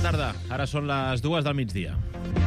tarda. Ara són les 2 del migdia.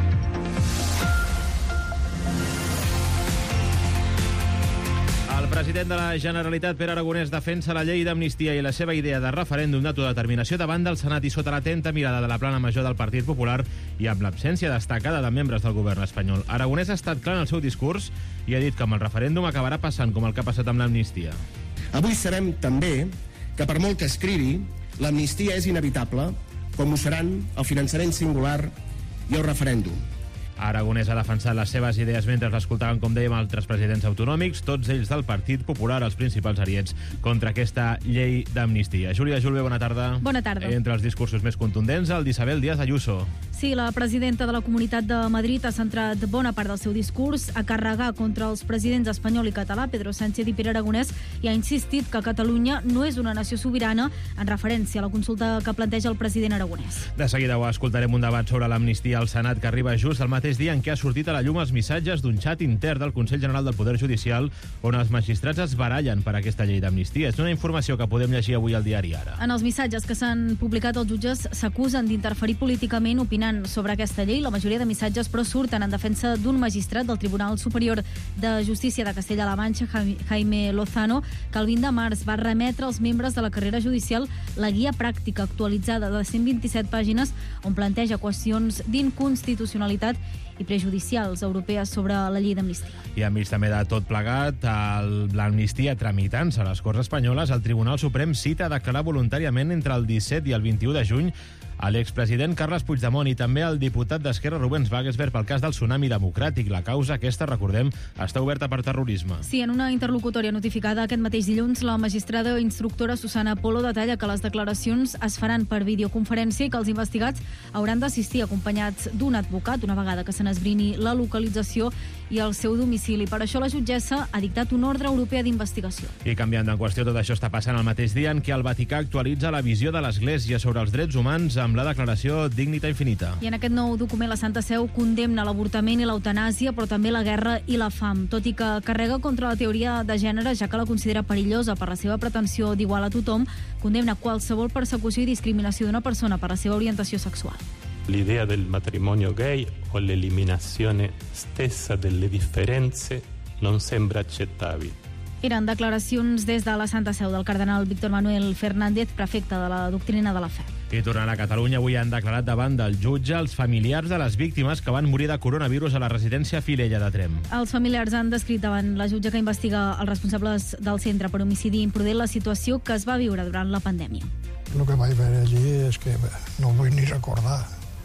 El president de la Generalitat, Pere Aragonès, defensa la llei d'amnistia i la seva idea de referèndum d'autodeterminació davant del Senat i sota l'atenta mirada de la plana major del Partit Popular i amb l'absència destacada de membres del govern espanyol. Aragonès ha estat clar en el seu discurs i ha dit que amb el referèndum acabarà passant com el que ha passat amb l'amnistia. Avui sabem també que per molt que escrivi, l'amnistia és inevitable, com ho seran el finançament singular i el referèndum. Aragonès ha defensat les seves idees mentre l'escoltaven, com dèiem, altres presidents autonòmics, tots ells del Partit Popular, els principals ariets contra aquesta llei d'amnistia. Júlia Julve, bona tarda. Bona tarda. Entre els discursos més contundents, el d'Isabel Díaz Ayuso. Sí, la presidenta de la Comunitat de Madrid ha centrat bona part del seu discurs a carregar contra els presidents espanyol i català, Pedro Sánchez i Pere Aragonès, i ha insistit que Catalunya no és una nació sobirana, en referència a la consulta que planteja el president Aragonès. De seguida escoltarem un debat sobre l'amnistia al Senat que arriba just al mateix dia en què ha sortit a la llum els missatges d'un xat intern del Consell General del Poder Judicial on els magistrats es barallen per aquesta llei d'amnistia. És una informació que podem llegir avui al diari Ara. En els missatges que s'han publicat, els jutges s'acusen d'interferir políticament opinant sobre aquesta llei. La majoria de missatges, però, surten en defensa d'un magistrat del Tribunal Superior de Justícia de Castella-La Manxa, Jaime Lozano, que el 20 de març va remetre als membres de la carrera judicial la guia pràctica actualitzada de 127 pàgines on planteja qüestions d'inconstitucionalitat i prejudicials europees sobre la llei d'amnistia. I enmig també de tot plegat, l'amnistia tramitant-se a les Corts Espanyoles, el Tribunal Suprem cita a declarar voluntàriament entre el 17 i el 21 de juny a l'expresident Carles Puigdemont i també al diputat d'Esquerra Rubens Wagensberg pel cas del tsunami democràtic. La causa aquesta, recordem, està oberta per terrorisme. Sí, en una interlocutòria notificada aquest mateix dilluns, la magistrada instructora Susana Polo detalla que les declaracions es faran per videoconferència i que els investigats hauran d'assistir acompanyats d'un advocat una vegada que se n'esbrini la localització i el seu domicili. Per això la jutgessa ha dictat una ordre europea d'investigació. I canviant de qüestió, tot això està passant al mateix dia en què el Vaticà actualitza la visió de l'Església sobre els drets humans amb la declaració Dignita Infinita. I en aquest nou document la Santa Seu condemna l'avortament i l'eutanàsia, però també la guerra i la fam, tot i que carrega contra la teoria de gènere, ja que la considera perillosa per la seva pretensió d'igual a tothom, condemna qualsevol persecució i discriminació d'una persona per la seva orientació sexual. L'idea del matrimonio gay o l'eliminazione stessa delle differenze non sembra accettabile. Eren declaracions des de la Santa Seu del cardenal Víctor Manuel Fernández, prefecte de la doctrina de la fe. I tornant a Catalunya, avui han declarat davant del jutge els familiars de les víctimes que van morir de coronavirus a la residència Filella de Tremp. Els familiars han descrit davant la jutge que investiga els responsables del centre per homicidi imprudent la situació que es va viure durant la pandèmia. El que vaig veure allí és que no vull ni recordar.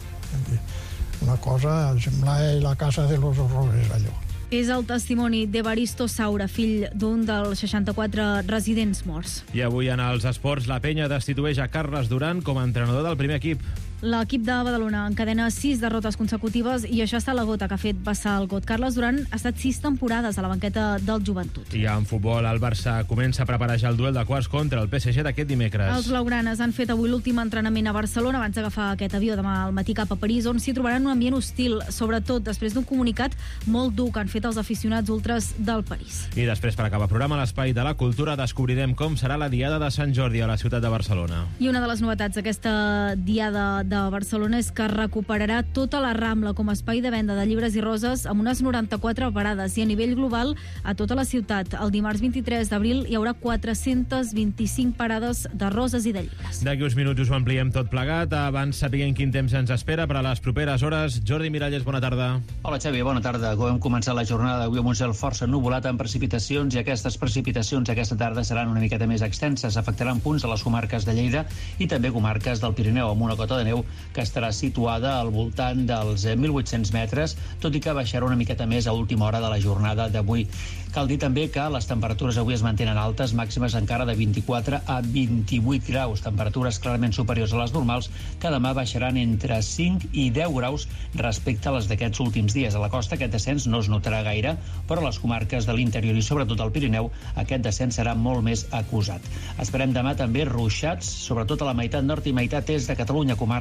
Una cosa, sembla la casa de los horrores, allò. És el testimoni d'Evaristo Saura, fill d'un dels 64 residents morts. I avui en els esports, la Penya destitueix a Carles Duran com a entrenador del primer equip. L'equip de Badalona encadena 6 derrotes consecutives i això ha estat la gota que ha fet vessar el got. Carles Duran ha estat 6 temporades a la banqueta del Joventut. I en futbol, el Barça comença a preparar ja el duel de quarts contra el PSG d'aquest dimecres. Els blaugranes han fet avui l'últim entrenament a Barcelona abans d'agafar aquest avió demà al matí cap a París, on s'hi trobaran un ambient hostil, sobretot després d'un comunicat molt dur que han fet els aficionats ultres del París. I després, per acabar el programa, a l'Espai de la Cultura descobrirem com serà la Diada de Sant Jordi a la ciutat de Barcelona. I una de les novetats d'aquesta Diada de Barcelona és que recuperarà tota la Rambla com a espai de venda de llibres i roses amb unes 94 parades, i a nivell global a tota la ciutat. El dimarts 23 d'abril hi haurà 425 parades de roses i de llibres. D'aquí uns minuts us ho ampliem tot plegat. Abans sapiguem quin temps ens espera per a les properes hores. Jordi Miralles, bona tarda. Hola Xavi, bona tarda. Com hem començat la jornada d'avui amb un cel força nuvolat amb precipitacions, i aquestes precipitacions aquesta tarda seran una miqueta més extenses. Afectaran punts a les comarques de Lleida i també comarques del Pirineu, amb una cota de neu que estarà situada al voltant dels 1.800 metres, tot i que baixarà una miqueta més a última hora de la jornada d'avui. Cal dir també que les temperatures avui es mantenen altes, màximes encara de 24 a 28 graus, temperatures clarament superiors a les normals, que demà baixaran entre 5 i 10 graus respecte a les d'aquests últims dies. A la costa aquest descens no es notarà gaire, però a les comarques de l'interior i sobretot al Pirineu aquest descens serà molt més acusat. Esperem demà també ruixats, sobretot a la meitat nord i meitat est de Catalunya, comarques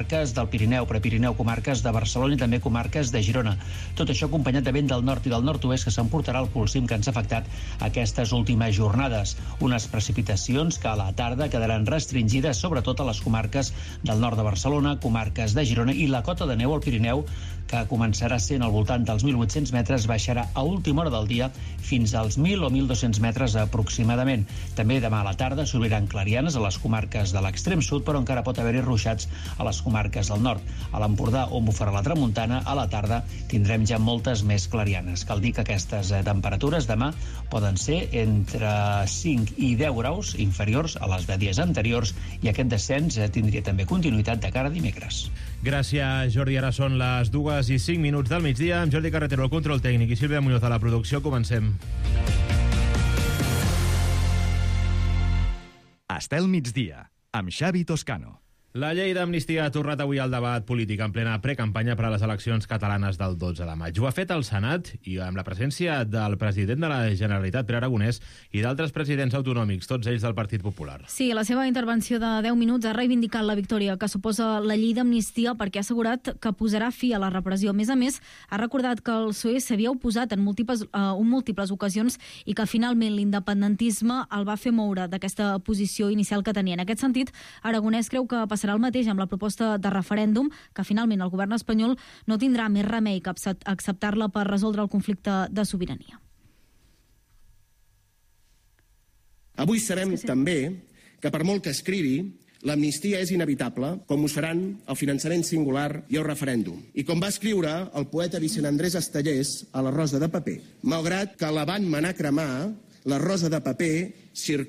comarques del Pirineu, Prepirineu, comarques de Barcelona i també comarques de Girona. Tot això acompanyat de vent del nord i del nord-oest que s'emportarà el polsim que ens ha afectat aquestes últimes jornades. Unes precipitacions que a la tarda quedaran restringides sobretot a les comarques del nord de Barcelona, comarques de Girona i la cota de neu al Pirineu, que començarà sent al voltant dels 1.800 metres, baixarà a última hora del dia fins als 1.000 o 1.200 metres aproximadament. També demà a la tarda s'obriran clarianes a les comarques de l'extrem sud, però encara pot haver-hi ruixats a les comarques del nord. A l'Empordà, on bufarà la tramuntana, a la tarda tindrem ja moltes més clarianes. Cal dir que aquestes temperatures demà poden ser entre 5 i 10 graus inferiors a les de dies anteriors i aquest descens tindria també continuïtat de cara a dimecres. Gràcies, Jordi. Ara són les 2:05 del migdia. Amb Jordi Carretero, el control tècnic, i Sílvia Muñoz a la producció. Comencem. Estel migdia, amb Xavi Toscano. La llei d'amnistia ha tornat avui al debat polític en plena precampanya per a les eleccions catalanes del 12 de maig. Ho ha fet el Senat i amb la presència del president de la Generalitat, Pere Aragonès, i d'altres presidents autonòmics, tots ells del Partit Popular. Sí, la seva intervenció de 10 minuts ha reivindicat la victòria que suposa la llei d'amnistia perquè ha assegurat que posarà fi a la repressió. A més, ha recordat que el PSOE s'havia oposat en múltiples ocasions i que finalment l'independentisme el va fer moure d'aquesta posició inicial que tenia. En aquest sentit, Aragonès creu que serà el mateix amb la proposta de referèndum, que finalment el govern espanyol no tindrà més remei que acceptar-la per resoldre el conflicte de sobirania. Avui sabem també que per molt que escrivi, l'amnistia és inevitable, com ho seran el finançament singular i el referèndum. I com va escriure el poeta Vicent Andrés Estellés a La rosa de paper, malgrat que la van manar cremar, la rosa de paper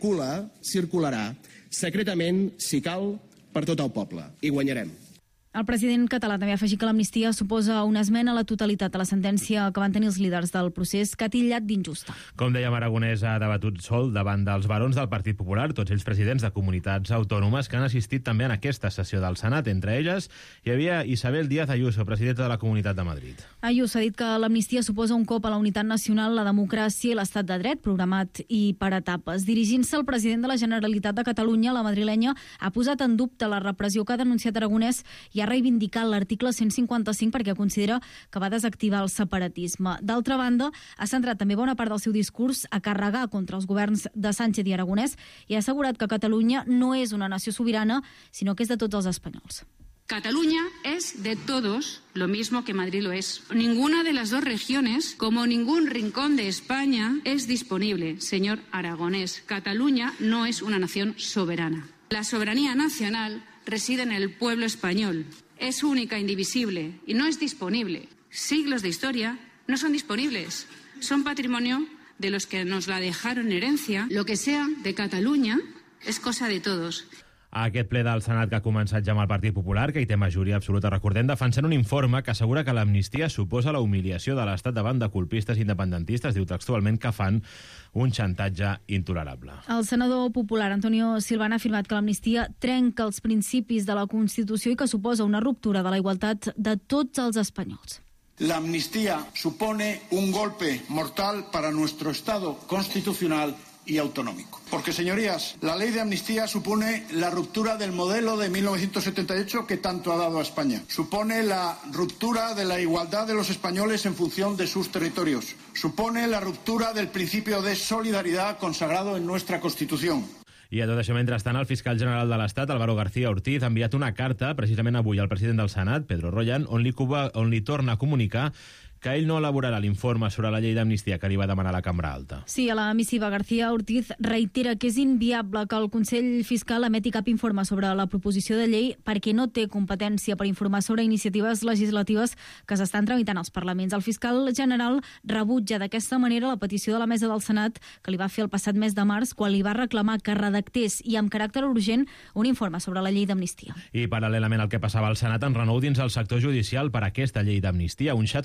circularà, secretament, si cal, per tot el poble. I guanyarem. El president català també ha afegit que l'amnistia suposa una esmena a la totalitat a la sentència que van tenir els líders del procés, que ha titllat d'injusta. Com dèiem, Aragonès ha debatut sol davant dels barons del Partit Popular, tots ells presidents de comunitats autònomes que han assistit també en aquesta sessió del Senat. Entre elles hi havia Isabel Díaz Ayuso, presidenta de la Comunitat de Madrid. Ayuso ha dit que l'amnistia suposa un cop a la unitat nacional, la democràcia i l'estat de dret, programat i per etapes. Dirigint-se al president de la Generalitat de Catalunya, la madrilenya ha posat en dubte la repressió que ha denunciat Aragonès i ha reivindicat l'article 155 perquè considera que va desactivar el separatisme. D'altra banda, ha centrat també bona part del seu discurs a carregar contra els governs de Sánchez i Aragonès i ha assegurat que Catalunya no és una nació sobirana, sinó que és de tots els espanyols. Cataluña es de todos, lo mismo que Madrid lo es. Ninguna de las dos regiones, como ningún rincón de España, es disponible, señor Aragonés. Cataluña no es una nación soberana. La soberanía nacional reside en el pueblo español. Es única, indivisible y no es disponible. Siglos de historia no son disponibles. Son patrimonio de los que nos la dejaron en herencia. Lo que sea de Cataluña es cosa de todos. Aquest ple del Senat que ha començat ja amb el Partit Popular, que hi té majoria absoluta, recordem, defensant un informe que assegura que l'amnistia suposa la humiliació de l'Estat davant de colpistes independentistes. Diu textualment que fan un xantatge intolerable. El senador popular Antonio Silvana ha afirmat que l'amnistia trenca els principis de la Constitució i que suposa una ruptura de la igualtat de tots els espanyols. La amnistía supone un golpe mortal para nuestro Estado constitucional y autonómico. Porque, señorías, la ley de amnistía supone la ruptura del modelo de 1978 que tanto ha dado a España. Supone la ruptura de la igualdad de los españoles en función de sus territorios. Supone la ruptura del principio de solidaridad consagrado en nuestra Constitución. I a tot això, mentrestant, el fiscal general de l'Estat, Álvaro García Ortiz, ha enviat una carta, precisament avui, al president del Senat, Pedro Royan, on li torna a comunicar que ell no elaborarà l'informe sobre la llei d'amnistia que li va demanar la Cambra Alta. Sí, a la missiva García Ortiz reitera que és inviable que el Consell Fiscal emeti cap informe sobre la proposició de llei perquè no té competència per informar sobre iniciatives legislatives que s'estan tramitant als parlaments. El fiscal general rebutja d'aquesta manera la petició de la mesa del Senat que li va fer el passat mes de març quan li va reclamar que redactés i amb caràcter urgent un informe sobre la llei d'amnistia. I paral·lelament al que passava al Senat, en renou dins el sector judicial per aquesta llei d'amnistia. Un xat corporatiu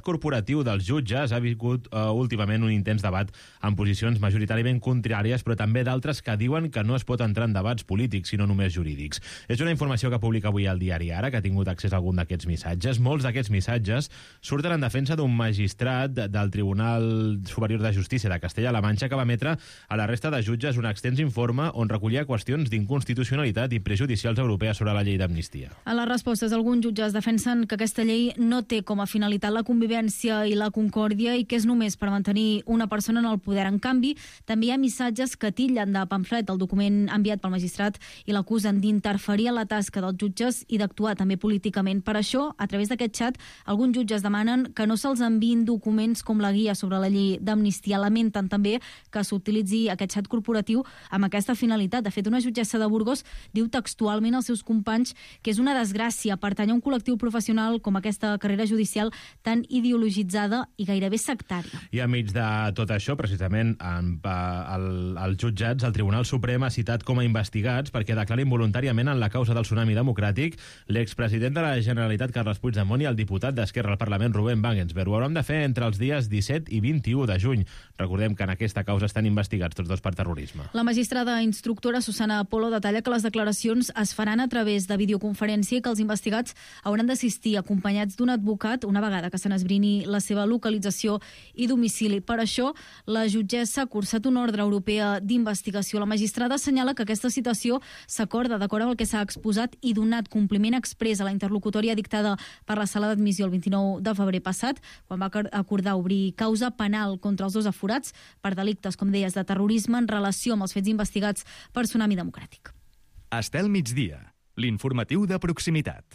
col·lectiu dels jutges ha viscut últimament un intens debat amb posicions majoritàriament contràries, però també d'altres que diuen que no es pot entrar en debats polítics, sinó només jurídics. És una informació que publica avui el diari Ara, que ha tingut accés a algun d'aquests missatges. Molts d'aquests missatges surten en defensa d'un magistrat del Tribunal Superior de Justícia de Castella-La Manxa que va emetre a la resta de jutges un extens informe on recollia qüestions d'inconstitucionalitat i prejudicials europees sobre la llei d'amnistia. A les respostes, alguns jutges defensen que aquesta llei no té com a finalitat la convivència i la concòrdia i que és només per mantenir una persona en el poder. En canvi, també hi ha missatges que titllen de pamflet el document enviat pel magistrat i l'acusen d'interferir en la tasca dels jutges i d'actuar també políticament. Per això, a través d'aquest xat, alguns jutges demanen que no se'ls enviïn documents com la guia sobre la llei d'amnistia. Lamenten també que s'utilitzi aquest xat corporatiu amb aquesta finalitat. De fet, una jutgessa de Burgos diu textualment als seus companys que és una desgràcia pertany a un col·lectiu professional com aquesta carrera judicial tan ideologitzada i gairebé sectària. I enmig de tot això, precisament, els jutjats, el Tribunal Suprem ha citat com a investigats perquè declarin voluntàriament en la causa del tsunami democràtic l'expresident de la Generalitat, Carles Puigdemont, i el diputat d'Esquerra al Parlament, Rubén Wagensberg. Ho hauran de fer entre els dies 17 i 21 de juny. Recordem que en aquesta causa estan investigats tots dos per terrorisme. La magistrada instructora Susana Polo detalla que les declaracions es faran a través de videoconferència i que els investigats hauran d'assistir acompanyats d'un advocat una vegada que se n'esbrini la seva localització i domicili. Per això, la jutgessa ha cursat una ordre europea d'investigació. La magistrada assenyala que aquesta citació s'acorda d'acord amb el que s'ha exposat i donat compliment exprés a la interlocutòria dictada per la sala d'admissió el 29 de febrer passat, quan va acordar obrir causa penal contra els dos aforats per delictes, com deies, de terrorisme en relació amb els fets investigats per tsunami democràtic. Estel migdia, l'informatiu de proximitat.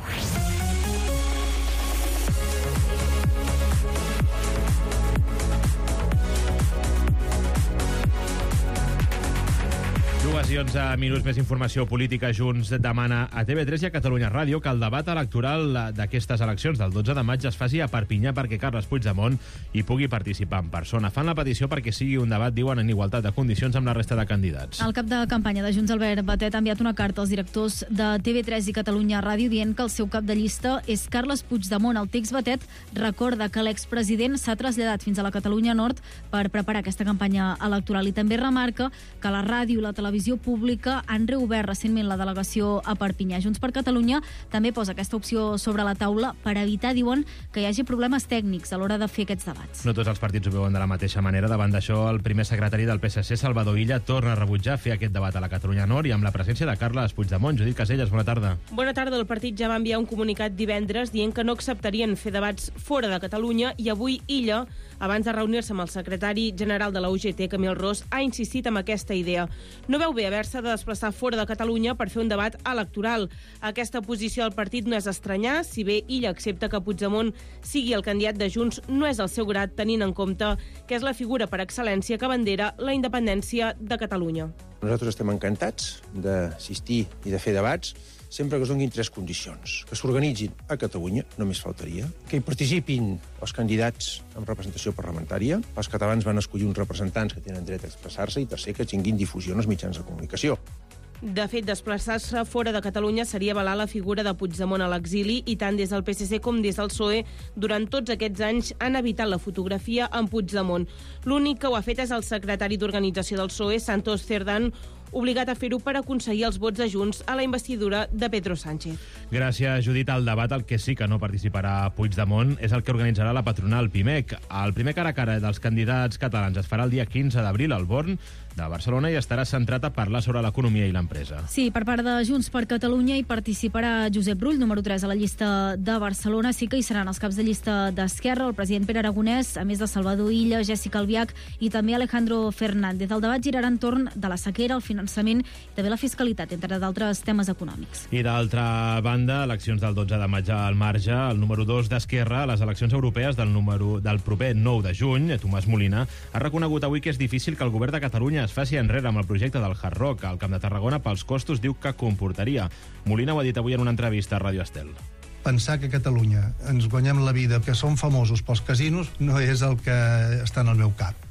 Dues i 11 minuts més informació política. Junts demana a TV3 i a Catalunya Ràdio que el debat electoral d'aquestes eleccions del 12 de maig es faci a Perpinyà perquè Carles Puigdemont hi pugui participar en persona. Fan la petició perquè sigui un debat, diuen, en igualtat de condicions amb la resta de candidats. El cap de campanya de Junts, Albert Batet, ha enviat una carta als directors de TV3 i Catalunya Ràdio dient que el seu cap de llista és Carles Puigdemont. El text, Batet, recorda que l'expresident s'ha traslladat fins a la Catalunya Nord per preparar aquesta campanya electoral i també remarca que la ràdio i la televisió pública han reobert recentment la delegació a Perpinyà. Junts per Catalunya també posa aquesta opció sobre la taula per evitar, diuen, que hi hagi problemes tècnics a l'hora de fer aquests debats. No tots els partits ho veuen de la mateixa manera. Davant d'això, el primer secretari del PSC, Salvador Illa, torna a rebutjar fer aquest debat a la Catalunya Nord i amb la presència de Carles Puigdemont. Judit Caselles, bona tarda. Bona tarda. El partit ja va enviar un comunicat divendres dient que no acceptarien fer debats fora de Catalunya i avui Illa, abans de reunir-se amb el secretari general de la UGT, Camil Ros, ha insistit en aquesta idea. No veu bé haver-se de desplaçar fora de Catalunya per fer un debat electoral. Aquesta posició del partit no és estranyar, si bé Illa accepta que Puigdemont sigui el candidat de Junts, no és el seu grat, tenint en compte que és la figura per excel·lència que abandera la independència de Catalunya. Nosaltres estem encantats d'assistir i de fer debats sempre que es donin tres condicions. Que s'organitzin a Catalunya, només faltaria. Que hi participin els candidats amb representació parlamentària. Els catalans van escollir uns representants que tenen dret a expressar-se i tercer, que tinguin difusió en els mitjans de comunicació. De fet, desplaçar-se fora de Catalunya seria avalar la figura de Puigdemont a l'exili i tant des del PSC com des del PSOE durant tots aquests anys han evitat la fotografia amb Puigdemont. L'únic que ho ha fet és el secretari d'organització del PSOE, Santos Cerdán, obligat a fer-ho per aconseguir els vots de Junts a la investidura de Pedro Sánchez. Gràcies, Judit. Al debat, el que sí que no participarà Puigdemont és el que organitzarà la patronal PIMEC. El primer cara a cara dels candidats catalans es farà el dia 15 d'abril al Born de Barcelona i estarà centrat a parlar sobre l'economia i l'empresa. Sí, per part de Junts per Catalunya hi participarà Josep Rull, número 3 a la llista de Barcelona. Sí que hi seran els caps de llista d'Esquerra, el president Pere Aragonès, a més de Salvador Illa, Jessica Albiach i també Alejandro Fernández. El debat girarà entorn de la sequera, el finançament i també la fiscalitat, entre d'altres temes econòmics. I d'altra banda, eleccions del 12 de maig al marge, el número 2 d'Esquerra a les eleccions europees del proper 9 de juny, Tomàs Molina, ha reconegut avui que és difícil que el govern de Catalunya es faci enrere amb el projecte del Hard Rock al Camp de Tarragona pels costos, diu, que comportaria. Molina ho ha dit avui en una entrevista a Ràdio Estel. Pensar que a Catalunya ens guanyem la vida, que som famosos pels casinos, no és el que està en el meu cap.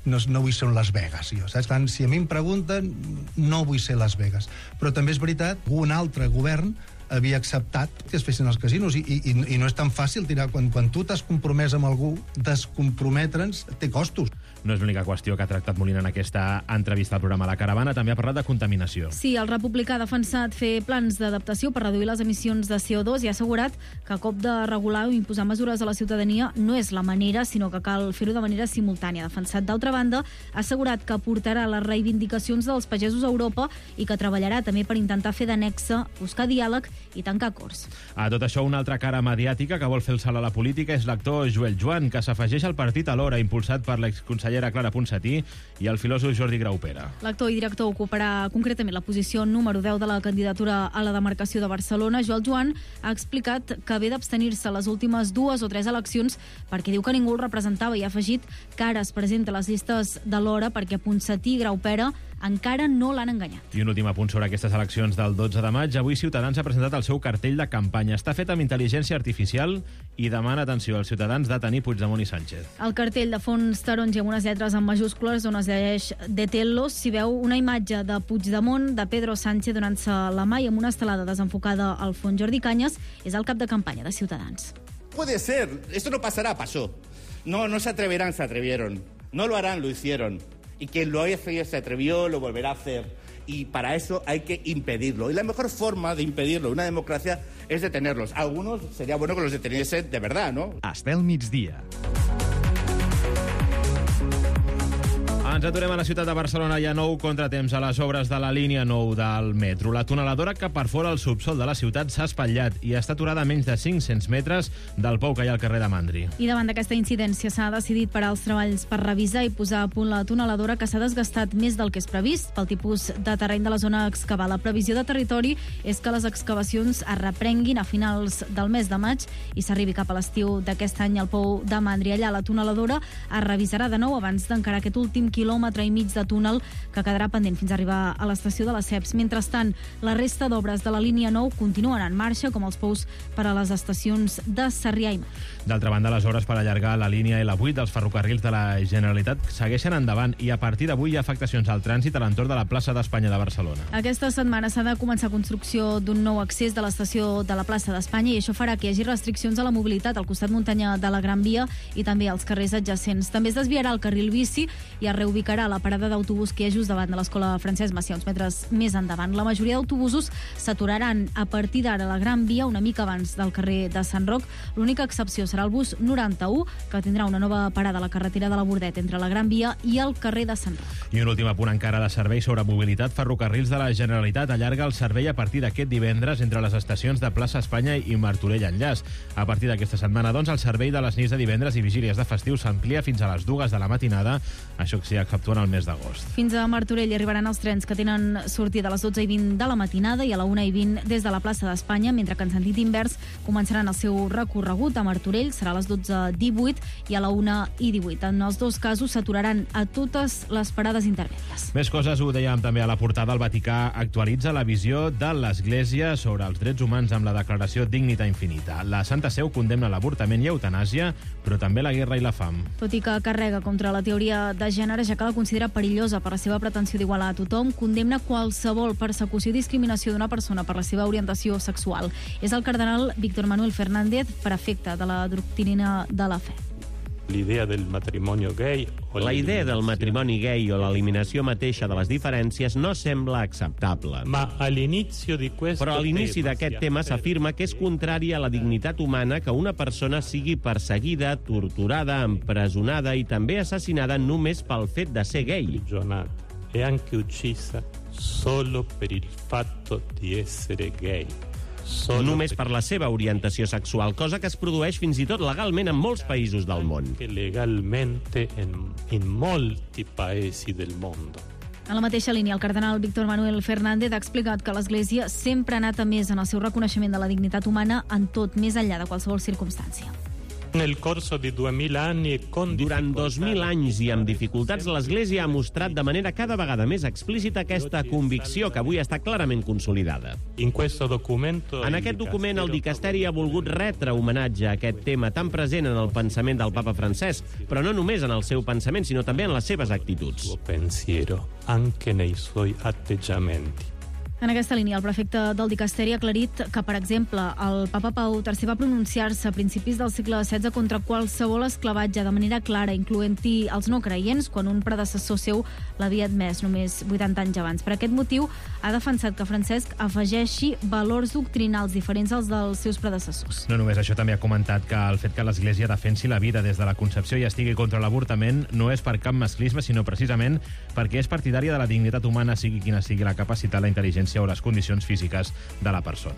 no vull ser un Las Vegas, jo, saps? Tant, si a mi em pregunten, no vull ser Las Vegas. Però també és veritat, un altre govern havia acceptat que es fessin els casinos i no és tan fàcil tirar. Quan tu t'has compromès amb algú, descomprometre'ns té costos. No és l'única qüestió que ha tractat Molina en aquesta entrevista al programa La Caravana. També ha parlat de contaminació. Sí, el republicà ha defensat fer plans d'adaptació per reduir les emissions de CO2 i ha assegurat que a cop de regular o imposar mesures a la ciutadania no és la manera, sinó que cal fer-ho de manera simultània. Ha defensat, d'altra banda, ha assegurat que portarà les reivindicacions dels pagesos a Europa i que treballarà també per intentar fer d'annexe, buscar diàleg i tancar acords. A tot això, una altra cara mediàtica que vol fer el salt a la política és l'actor Joel Joan, que s'afegeix al partit Alhora, impulsat per l'exconsellera Clara Ponsatí i el filòsof Jordi Graupera. L'actor i director ocuparà concretament la posició número 10 de la candidatura a la demarcació de Barcelona. Joel Joan ha explicat que ve d'abstenir-se les últimes 2 o 3 eleccions perquè diu que ningú el representava i ha afegit que ara es presenta a les llistes d'Alhora perquè Ponsatí i Graupera encara no l'han enganyat. I un últim apunt sobre aquestes eleccions del 12 de maig. Avui Ciutadans ha presentat el seu cartell de campanya. Està fet amb intel·ligència artificial i demana atenció als ciutadans de tenir Puigdemont i Sánchez. El cartell de fons taronja amb unes lletres en majúscules on es llegeix Detellos s'hi veu una imatge de Puigdemont, de Pedro Sánchez donant-se la mà i amb una estelada desenfocada al fons. Jordi Cañas és el cap de campanya de Ciutadans. Puede ser, esto no pasará, pasó. No se atreverán, se atrevieron. No lo harán, lo hicieron. Y quien lo hizo se atrevió, lo volverá a hacer. Y para eso hay que impedirlo. Y la mejor forma de impedirlo en una democracia es detenerlos. Algunos sería bueno que los deteniesen de verdad, ¿no? Hasta el migdia. Ens aturem a la ciutat de Barcelona. Hi ha nou contratemps a les obres de la línia 9 del metro. La tuneladora que perfora el subsol de la ciutat s'ha espatllat i està aturada a menys de 500 metres del pou que hi ha al carrer de Mandri. I davant d'aquesta incidència s'ha decidit parar els treballs per revisar i posar a punt la tuneladora que s'ha desgastat més del que és previst pel tipus de terreny de la zona a excavar. La previsió de territori és que les excavacions es reprenguin a finals del mes de maig i s'arribi cap a l'estiu d'aquest any al pou de Mandri. Allà la tuneladora es revisarà de nou abans d'encarar aquest últim quilòmetre i mig de túnel que quedarà pendent fins a arribar a l'estació de les Ceps. Mentrestant, la resta d'obres de la línia 9 continuen en marxa, com els pous per a les estacions de Sarrià i Mar. D'altra banda, les obres per allargar la línia L8 dels ferrocarrils de la Generalitat segueixen endavant i a partir d'avui hi ha afectacions al trànsit a l'entorn de la plaça d'Espanya de Barcelona. Aquesta setmana s'ha de començar construcció d'un nou accés de l'estació de la plaça d'Espanya i això farà que hi hagi restriccions a la mobilitat al costat muntanya de la Gran Via i també als carrers adjacents. També es desviarà el carril bici i es reubicarà la parada d'autobús que hi ha just davant de l'escola Francesc Macià, uns metres més endavant. La majoria d'autobusos s'aturaran a partir d'ara a la Gran Via, una mica abans del carrer de Sant Roc. L'única excepció serà el bus 91, que tindrà una nova parada a la carretera de la Bordet entre la Gran Via i el carrer de Sant Roc. I un últim apunt encara de servei sobre mobilitat. Ferrocarrils de la Generalitat allarga el servei a partir d'aquest divendres entre les estacions de Plaça Espanya i Martorell Enllaç. A partir d'aquesta setmana, doncs, el servei de les nits de divendres i vigílies de festiu s'amplia fins a les 2 de la matinada, això que s'hi exceptua en el mes d'agost. Fins a Martorell arribaran els trens que tenen sortida a les 12:20 de la matinada i a la 1:20 des de la plaça d'Espanya, mentre que en sentit invers començaran el seu recorregut a Martorell, serà a les 12:18 i a la 1:18. En els dos casos s'aturaran a totes les parades intermèdies. Més coses, ho dèiem també a la portada. El Vaticà actualitza la visió de l'Església sobre els drets humans amb la declaració Dignita Infinita. La Santa Seu condemna l'avortament i eutanàsia, però també la guerra i la fam. Tot i que carrega contra la teoria de gènere, ja que la considera perillosa per la seva pretensió d'igualar a tothom, condemna qualsevol persecució i discriminació d'una persona per la seva orientació sexual. És el cardenal Víctor Manuel Fernández, prefecte de la doctrina de la fe. La idea del matrimoni gay o l'eliminació mateixa de les diferències no sembla acceptable. Però a l'inici d'aquest tema s'afirma que és contrari a la dignitat humana que una persona sigui perseguida, torturada, empresonada i també assassinada només pel fet de ser gay. E anche uccisa solo per il fatto di essere gay. Només per la seva orientació sexual, cosa que es produeix fins i tot legalment en molts països del món. Legalmente en molti paesi del mondo. A la mateixa línia, el cardenal Víctor Manuel Fernández ha explicat que l'Església sempre ha anat a més en el seu reconeixement de la dignitat humana en tot, més enllà de qualsevol circumstància. Durant 2.000 anys i amb dificultats, l'Església ha mostrat de manera cada vegada més explícita aquesta convicció que avui està clarament consolidada. En aquest document, el dicasteri ha volgut retre homenatge a aquest tema tan present en el pensament del papa Francesc, però no només en el seu pensament, sinó també en les seves actituds. En aquesta línia, el prefecte del dicasteri ha aclarit que, per exemple, el papa Pau III va pronunciar-se a principis del segle XVI contra qualsevol esclavatge de manera clara, incloent-hi els no creients, quan un predecessor seu l'havia admès només 80 anys abans. Per aquest motiu, ha defensat que Francesc afegeixi valors doctrinals diferents als dels seus predecessors. No només això, també ha comentat que el fet que l'Església defensi la vida des de la concepció i estigui contra l'avortament no és per cap masclisme, sinó precisament perquè és partidària de la dignitat humana, sigui quina sigui la capacitat, la intel·ligència o les condicions físiques de la persona.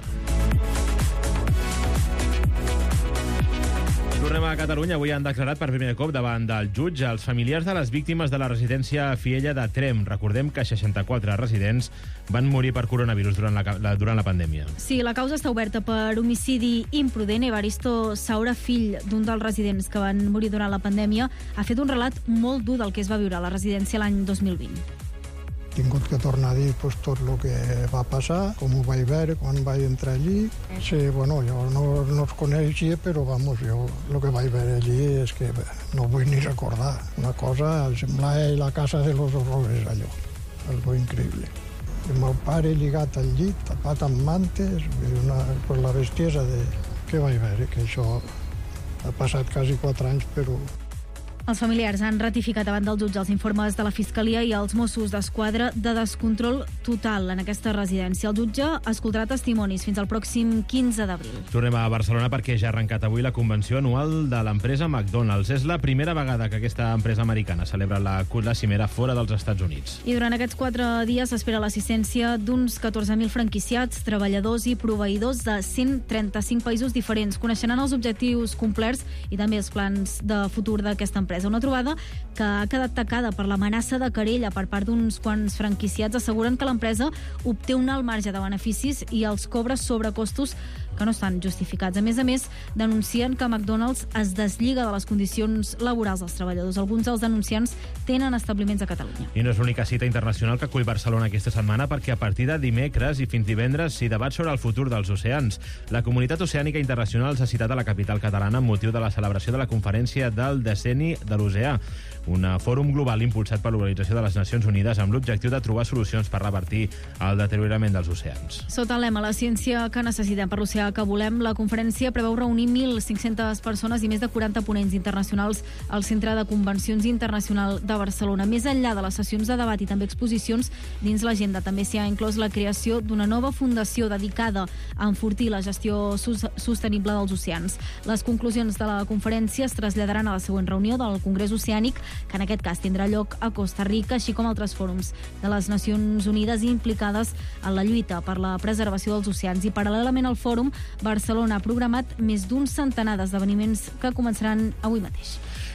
Tornem a Catalunya. Avui han declarat per primer cop davant del jutge els familiars de les víctimes de la residència Fiella de Tremp. Recordem que 64 residents van morir per coronavirus durant la pandèmia. Sí, la causa està oberta per homicidi imprudent. Evaristo Saura, fill d'un dels residents que van morir durant la pandèmia, ha fet un relat molt dur del que es va viure a la residència l'any 2020. He tingut que tornar a dir tot el que va passar, com ho vaig veure quan vaig entrar allí. Sí, bueno, jo no els coneixia, però vamos, jo el que vaig veure allí és que no vull ni recordar. Una cosa, semblava la casa de los horrores, allò. Algo increïble. El meu pare lligat al llit, tapat amb mantes, per la bestiesa de... Què vaig veure? Que això ha passat quasi 4 anys, però... Els familiars han ratificat davant del jutge els informes de la Fiscalia i els Mossos d'Esquadra de descontrol total en aquesta residència. El jutge escoltarà testimonis fins al pròxim 15 d'abril. Tornem a Barcelona perquè ja ha arrencat avui la convenció anual de l'empresa McDonald's. És la primera vegada que aquesta empresa americana celebra la cimera fora dels Estats Units. I durant aquests 4 dies s'espera l'assistència d'uns 14.000 franquiciats, treballadors i proveïdors de 135 països diferents. Coneixeran els objectius complerts i també els plans de futur d'aquesta empresa. Una trobada que ha quedat tacada per l'amenaça de querella per part d'uns quants franquiciats. Asseguren que l'empresa obté un alt marge de beneficis i els cobra sobrecostos que no estan justificats. A més, denuncien que McDonald's es deslliga de les condicions laborals dels treballadors. Alguns dels denunciants tenen establiments a Catalunya. I no és l'única cita internacional que acull Barcelona aquesta setmana, perquè a partir de dimecres i fins divendres s'hi debat sobre el futur dels oceans. La Comunitat Oceànica Internacional s'ha citat a la capital catalana amb motiu de la celebració de la conferència del decenni de l'oceà, un fòrum global impulsat per l'Organització de les Nacions Unides amb l'objectiu de trobar solucions per revertir el deteriorament dels oceans. Sota el lema La ciència que necessitem per l'oceà que volem, la conferència preveu reunir 1.500 persones i més de 40 ponents internacionals al Centre de Convencions Internacional de Barcelona. Més enllà de les sessions de debat i també exposicions, dins l'agenda també s'hi ha inclòs la creació d'una nova fundació dedicada a enfortir la gestió sostenible dels oceans. Les conclusions de la conferència es traslladaran a la següent reunió del Congrés Oceànic, que en aquest cas tindrà lloc a Costa Rica, així com altres fòrums de les Nacions Unides implicades en la lluita per la preservació dels oceans. I paral·lelament al fòrum, Barcelona ha programat més d'un centenar d'esdeveniments que començaran avui mateix.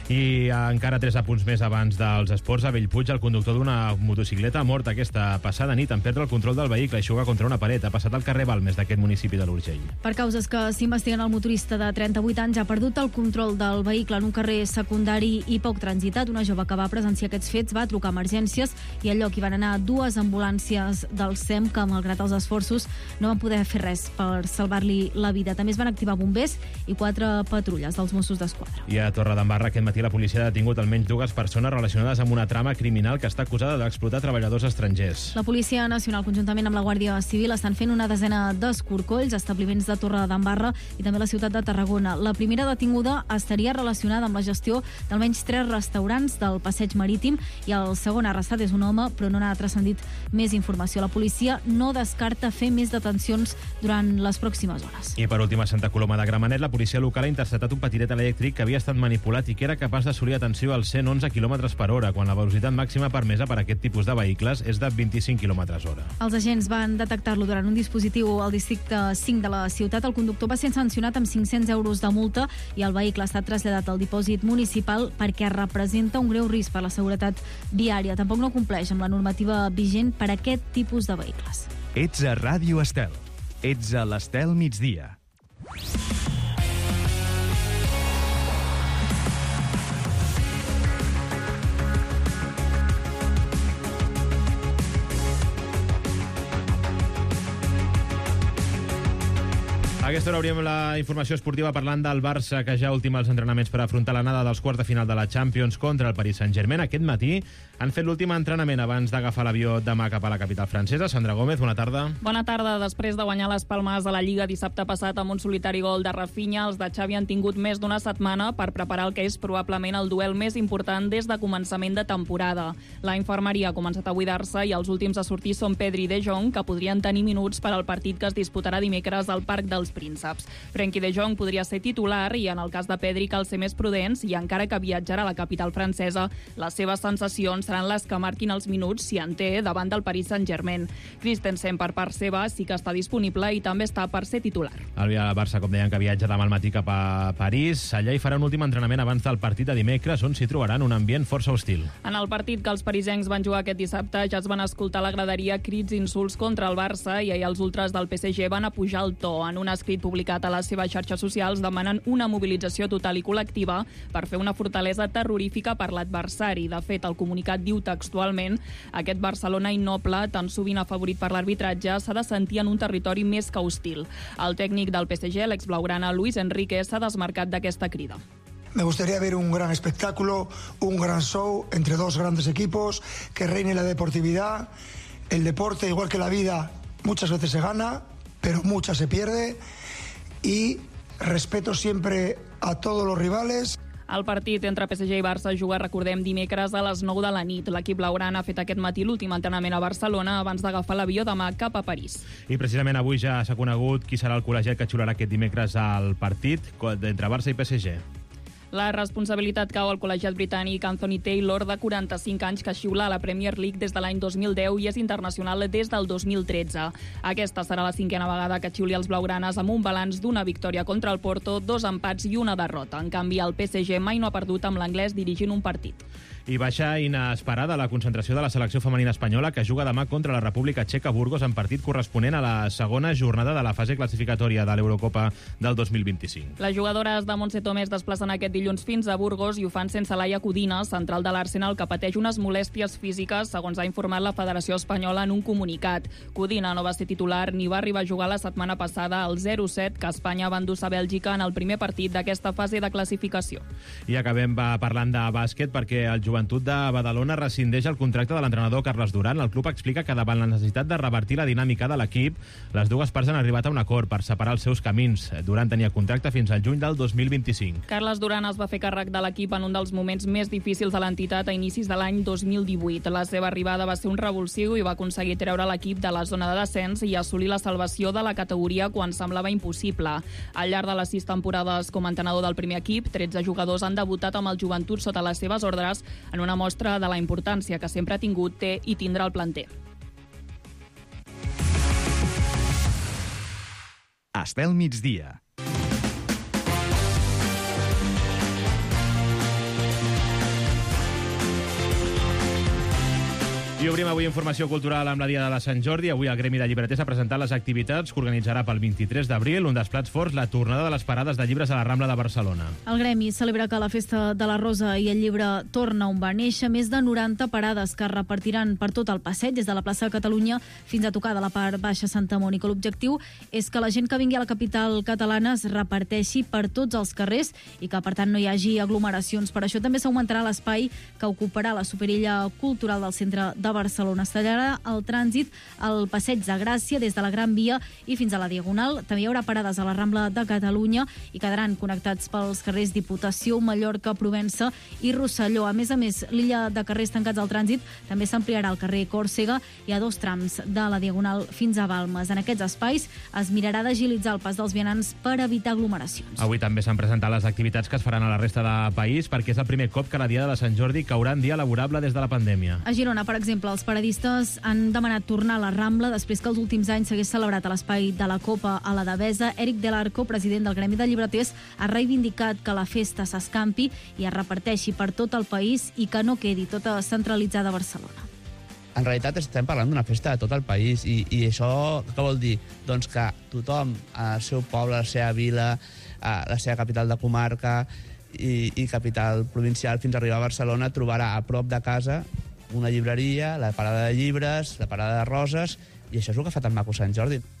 I encara 3 apunts més abans dels esports. A Bellpuig, el conductor d'una motocicleta ha mort aquesta passada nit en perdre el control del vehicle i xuga contra una paret. Ha passat al carrer Balmes d'aquest municipi de l'Urgell. Per causes que s'investiguen, el motorista de 38 anys ha perdut el control del vehicle en un carrer secundari i poc transitat. Una jove que va presenciar aquests fets va trucar a emergències i al lloc hi van anar 2 ambulàncies del SEM que, malgrat els esforços, no van poder fer res per salvar-li la vida. També es van activar bombers i 4 patrulles dels Mossos d'Esquadra. I a Torredembarra aquest matí la policia ha detingut almenys 2 persones relacionades amb una trama criminal que està acusada d'explotar treballadors estrangers. La Policia Nacional, conjuntament amb la Guàrdia Civil, estan fent una desena d'escorcolls a establiments de Torredembarra i també a la ciutat de Tarragona. La primera detinguda estaria relacionada amb la gestió d'almenys 3 restaurants del Passeig Marítim i el segon arrestat és un home, però no n'ha transcendit més informació. La policia no descarta fer més detencions durant les pròximes hores. I per últim, a Santa Coloma de Gramenet, la policia local ha interceptat un patinet elèctric que havia estat manipulat i que era capaç d'assolir atenció als 111 km/h, quan la velocitat màxima permesa per a aquest tipus de vehicles és de 25 km/h. Els agents van detectar-lo durant un dispositiu al districte 5 de la ciutat. El conductor va ser sancionat amb 500 euros de multa i el vehicle ha estat traslladat al dipòsit municipal perquè representa un greu risc per la seguretat viària. Tampoc no compleix amb la normativa vigent per a aquest tipus de vehicles. Ets a Ràdio Estel. Ets a l'Estel migdia. A aquesta hora hauríem la informació esportiva parlant del Barça, que ja ultima els entrenaments per afrontar l'anada dels quarts de final de la Champions contra el Paris Saint-Germain. Aquest matí han fet l'últim entrenament abans d'agafar l'avió demà cap a la capital francesa. Sandra Gómez, bona tarda. Bona tarda. Després de guanyar les palmes a la Lliga dissabte passat amb un solitari gol de Rafinha, els de Xavi han tingut més d'una setmana per preparar el que és probablement el duel més important des de començament de temporada. La infermeria ha començat a buidar-se i els últims a sortir són Pedri i De Jong, que podrien tenir minuts per al partit que es disputarà dimecres al Parc dels Prínceps. Frenkie de Jong podria ser titular i en el cas de Pedri cal ser més prudents i encara que viatjarà a la capital francesa, les seves sensacions seran les que marquin els minuts si en té davant del Paris Saint-Germain. Christensen, per part seva, sí que està disponible i també està per ser titular. El Barça, com deien, que viatja demà al matí cap a París. Allà hi farà un últim entrenament abans del partit de dimecres, on s'hi trobaran un ambient força hostil. En el partit que els parisencs van jugar aquest dissabte ja es van escoltar a la graderia crits i insults contra el Barça i ahir els ultras del PSG van a pujar el to. En un escrit publicat a les seves xarxes socials demanen una mobilització total i col·lectiva per fer una fortalesa terrorífica per l'adversari. De fet, el comunicat diu textualment: aquest Barcelona innoble, tan sovint afavorit per l'arbitratge, s'ha de sentir en un territori més que hostil. El tècnic del PSG, l'ex-blaugrana Luis Enrique, s'ha desmarcat d'aquesta crida. Me gustaría ver un gran espectáculo, un gran show entre dos grandes equipos, que reine la deportividad. El deporte, igual que la vida, muchas veces se gana, pero muchas se pierde. Y respeto siempre a todos los rivales. El partit entre PSG i Barça juga, recordem, dimecres a les 9 de la nit. L'equip blaugrana ha fet aquest matí l'últim entrenament a Barcelona abans d'agafar l'avió demà cap a París. I precisament avui ja s'ha conegut qui serà el col·legiat que xiularà aquest dimecres al partit entre Barça i PSG. La responsabilitat cau al col·legiat britànic Anthony Taylor, de 45 anys, que xiula a la Premier League des de l'any 2010 i és internacional des del 2013. Aquesta serà la 5a vegada que xiuli els blaugranes amb un balanç d'una victòria contra el Porto, 2 empats i una derrota. En canvi, el PSG mai no ha perdut amb l'anglès dirigint un partit. I baixa inesperada la concentració de la selecció femenina espanyola, que juga demà contra la República Txeca a Burgos en partit corresponent a la segona jornada de la fase classificatòria de l'Eurocopa del 2025. Les jugadores de Montse Tomé es desplacen aquest dilluns fins a Burgos i ho fan sense Laia Codina, central de l'Arsenal, que pateix unes molèsties físiques, segons ha informat la Federació Espanyola en un comunicat. Codina no va ser titular ni va arribar a jugar la setmana passada al 0-7 que Espanya va endur a Bèlgica en el primer partit d'aquesta fase de classificació. I acabem parlant de bàsquet perquè el Joventut de Badalona rescindeix el contracte de l'entrenador Carles Duran. El club explica que davant la necessitat de revertir la dinàmica de l'equip, les dues parts han arribat a un acord per separar els seus camins. Duran tenia contracte fins al juny del 2025. Carles Duran es va fer càrrec de l'equip en un dels moments més difícils de l'entitat a inicis de l'any 2018. La seva arribada va ser un revulsiu i va aconseguir treure l'equip de la zona de descens i assolir la salvació de la categoria quan semblava impossible. Al llarg de les 6 temporades com a entrenador del primer equip, 13 jugadors han debutat amb el Joventut sota les seves ordres en una mostra de la importància que sempre ha tingut, té i tindrà el planter. Estel migdia. I obrim avui informació cultural amb la Diada de Sant Jordi. Avui el Gremi de Llibreters ha presentat les activitats que organitzarà pel 23 d'abril, un dels plats forts, la tornada de les parades de llibres a la Rambla de Barcelona. El Gremi celebra que la Festa de la Rosa i el llibre torna on va néixer, més de 90 parades que es repartiran per tot el passeig, des de la plaça de Catalunya fins a tocar de la part baixa Santa Mònica. L'objectiu és que la gent que vingui a la capital catalana es reparteixi per tots els carrers i que, per tant, no hi hagi aglomeracions. Per això també s'augmentarà l'espai que ocuparà la superilla cultural del centre de Barcelona. Es tallarà el trànsit al Passeig de Gràcia des de la Gran Via i fins a la Diagonal. També hi haurà parades a la Rambla de Catalunya i quedaran connectats pels carrers Diputació, Mallorca, Provença i Rosselló. A més, l'illa de carrers tancats al trànsit també s'ampliarà al carrer Còrsega i a 2 trams de la Diagonal fins a Balmes. En aquests espais es mirarà d'agilitzar el pas dels vianants per evitar aglomeracions. Avui també s'han presentat les activitats que es faran a la resta de país perquè és el primer cop que la Diada de Sant Jordi caurà en dia laborable des de la pandèmia. A Girona, per exemple, els paradistes han demanat tornar a la Rambla després que els últims anys s'hagués celebrat a l'espai de la Copa a la Devesa. Eric Del Arco, president del Gremi de Llibreters, ha reivindicat que la festa s'escampi i es reparteixi per tot el país i que no quedi tota centralitzada a Barcelona. En realitat estem parlant d'una festa de tot el país i això què vol dir? Doncs que tothom al seu poble, a la seva vila, a la seva capital de comarca i capital provincial fins a arribar a Barcelona trobarà a prop de casa una llibreria, la parada de llibres, la parada de roses, i això és el que fa tan maco Sant Jordi.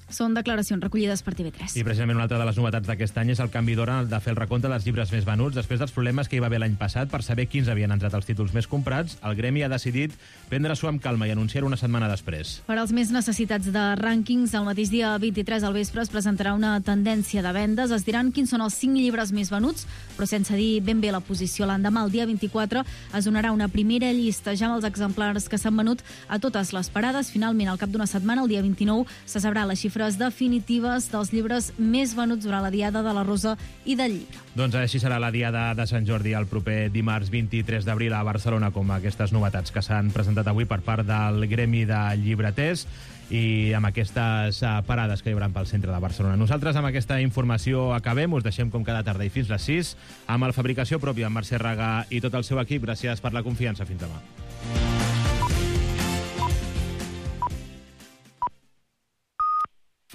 Són declaracions recollides per TV3. I precisament una altra de les novetats d'aquest any és el canvi d'hora de fer el recompte dels llibres més venuts. Després dels problemes que hi va haver l'any passat per saber quins havien entrat als títols més comprats, el gremi ha decidit prendre-s'ho amb calma i anunciar una setmana després. Per als més necessitats de rànquings, el mateix dia 23 al vespre es presentarà una tendència de vendes. Es diran quins són els 5 llibres més venuts, però sense dir ben bé la posició. L'endemà, el dia 24, es donarà una primera llista ja amb els exemplars que s'han venut a totes les parades. Finalment, al cap d'una setmana, el dia 29, se sabrà les xifres definitives dels llibres més venuts durant la Diada de la Rosa i del Llibre. Doncs així serà la Diada de Sant Jordi el proper dimarts 23 d'abril a Barcelona, com aquestes novetats que s'han presentat avui per part del gremi de llibreters i amb aquestes parades que hi haurà pel centre de Barcelona. Nosaltres amb aquesta informació acabem, us deixem com cada tarda i fins les 6 amb el Fabricació Pròpia, amb Mercè Raga i tot el seu equip. Gràcies per la confiança. Fins demà.